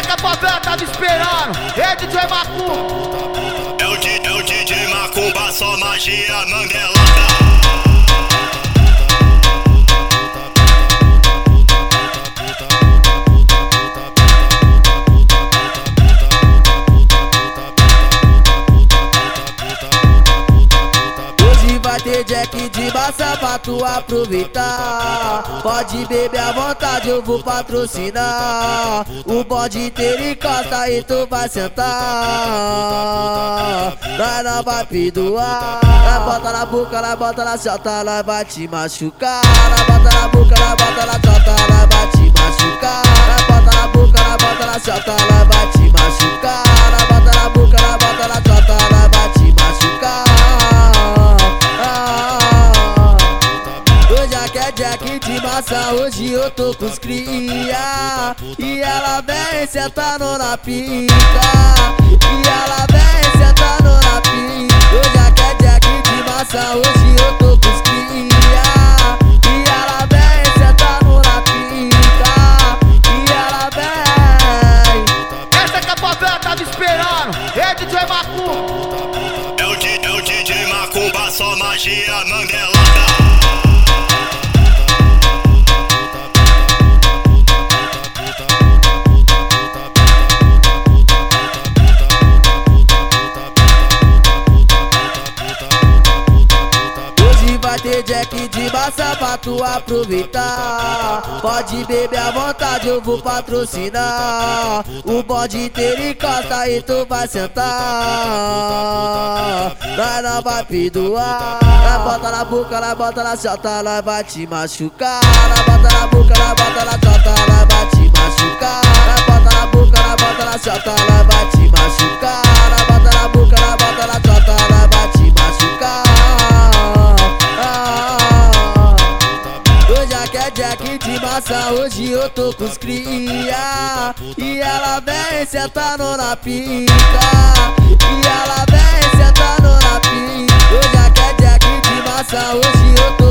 que a favela tava esperando. Ei, DJ Macumba. É o DJ Macumba, só magia manguelada. Vai ter jack de massa pra tu aproveitar. Pode beber à vontade, eu vou patrocinar. O bonde inteiro encosta e tu vai sentar. Nós não vai perdoar. Nós bota na boca, nós bota na chota, nós vai te machucar. Nós bota na boca, nós bota na chota, nós vai te machucar. Nós bota na boca, nós bota na chota, nós vai te machucar. Nós bota na boca, nós bota na chota, nós vai te machucar. Hoje aqui é jack de massa, hoje eu tô com os cria. E ela vem sentando na pica. E ela vem sentando na pica. Hoje aqui é jack de massa, hoje eu tô com os cria. E ela vem sentando na pica. E ela vem. Essa que a favela tava esperando. Ei, DJ Macumba. É o DJ Macumba, só magia manguelada. Vai ter jack de massa pra tu aproveitar. Pode beber à vontade, eu vou patrocinar. O bonde inteiro encosta e tu vai sentar. Nós não vai perdoar. Nós bota na boca, nós bota na chota, nós vai te machucar. Nós bota na boca, nós bota na chota, nós vai te machucar. Nós bota na boca, nós bota na chota, nós vai te machucar. Nós bota na boca, nós bota na chota, nós vai te machucar. Hoje aqui é jack de massa, hoje eu tô com os cria. E ela vem sentando na pica. E ela vem sentando na pica. Hoje aqui é jack de massa, hoje eu tô